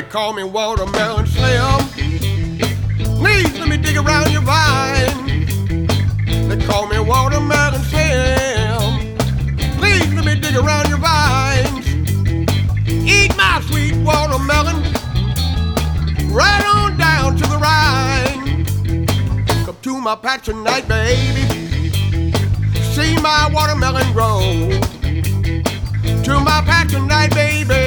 call me Watermelon Slim. Please let me dig around your vine. They call me Watermelon Slim. Please let me dig around your vines. Eat my sweet watermelon right on down to the Rhine. Come to my patch tonight, baby. See my watermelon grow. To my patch tonight, baby.